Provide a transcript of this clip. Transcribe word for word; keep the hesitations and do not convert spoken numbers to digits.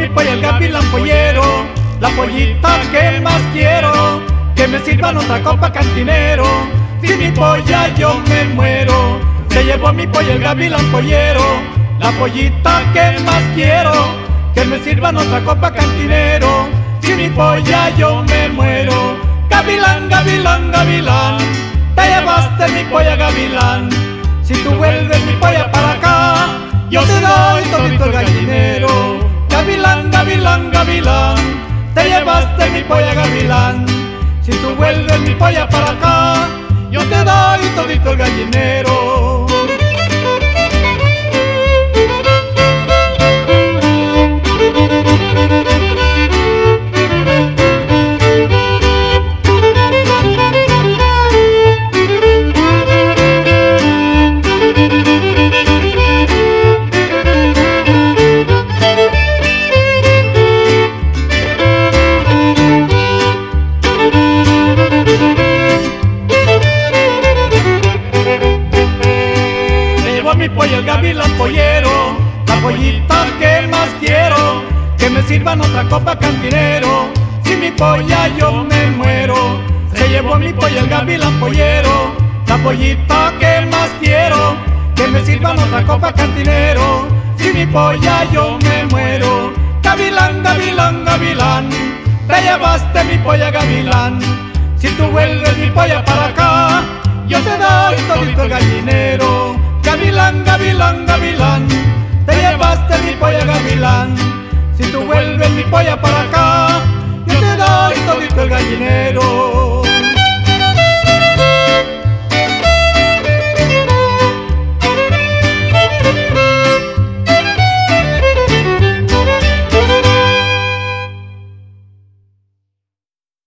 mi polla el gavilán pollero, la pollita que más quiero, que me sirvan otra copa cantinero, sin mi polla yo me muero. Se llevó mi polla el gavilán pollero, la pollita que más quiero, que me sirvan otra copa cantinero, sin mi polla yo me muero. Gavilán, gavilán, gavilán, te llevaste mi polla gavilán, si tú vuelves mi polla para acá, yo te doy todito el gallinero. Gavilán, gavilán, gavilán, te llevaste mi polla gavilán, si tú vuelves mi polla para acá, yo te doy todito el gallinero. Mi polla el gavilán pollero, la pollita que más quiero, que me sirvan otra copa cantinero, sin mi polla yo me muero. Se llevó mi polla el gavilán pollero, la pollita que más quiero, que me sirvan otra copa cantinero, sin mi polla yo me muero. Gavilán, gavilán, gavilán, te llevaste mi polla gavilán, si tú vuelves mi polla para acá, yo te doy todito el gallinero. Gavilán, gavilán, gavilán, te llevaste mi polla gavilán, si tú vuelves mi polla para